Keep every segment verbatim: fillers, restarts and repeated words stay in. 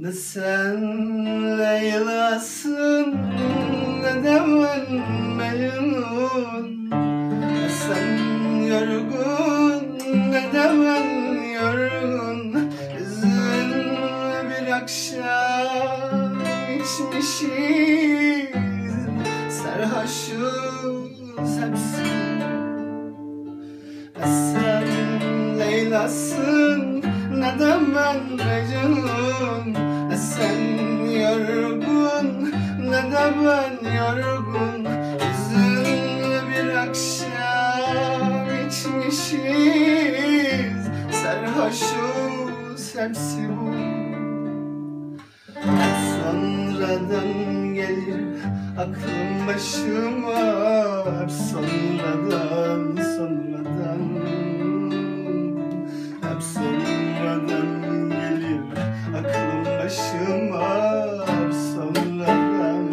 Ne sen Leyla'sın ne de ben Mecnun. Ne sen yorgun ne de ben yorgun. Üzgün bir akşam içmişiz, sarhoşuz hepsi. Ne sen Leyla'sın ne de ben Mecnun. Ne sen yorgun ne de ben yorgun. Üzgün bir akşam içmişiz, sarhoşuz hepsi bu. Sonradan gelir aklım başıma, hep sonradan sonradan. Hep sonradan gelir aklım başıma, hep sonradan.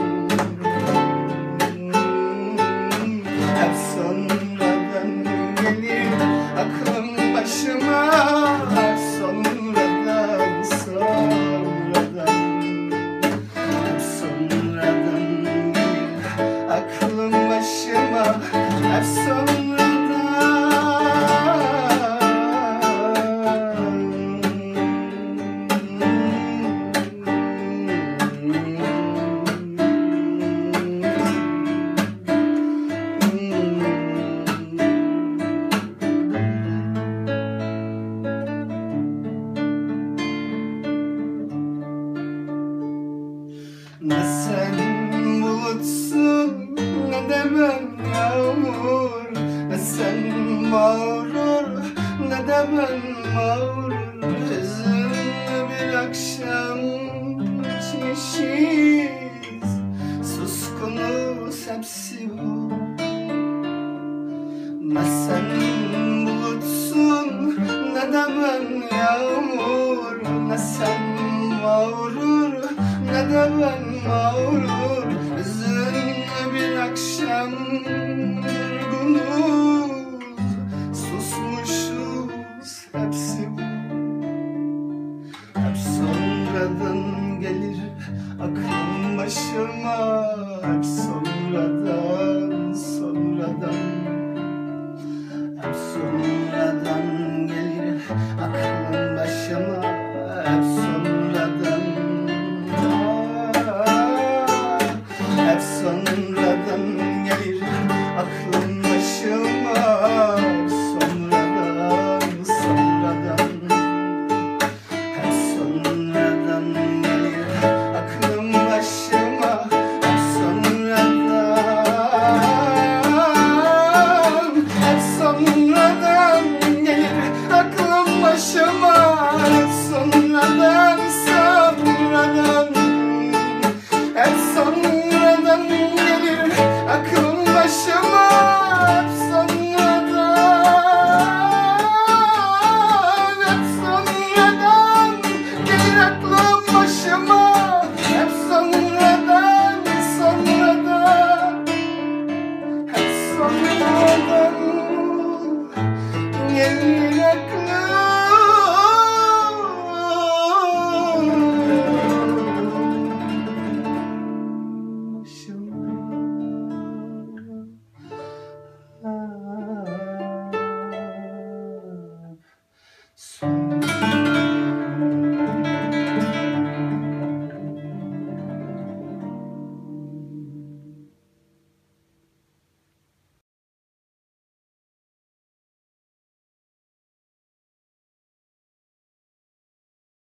Hep sonradan gelir aklım başıma, hep sonradan sonradan. Hep sonradan gelir aklım başıma, hep sonradan. Ne sen bulutsun ne de ben yağmur. Ne sen mağrur ne de ben mağrur. Hüzünlü bir akşam içmişiz, suskunuz hepsi bu. Ne sen bulutsun ne de ben yağmur. Ne sen mağrur ne de ben mağrur. Hüzünlü bir akşam yorgunuz, susmuşuz hepsi bu. Hep sonradan gelir aklım başıma, hep sonradan.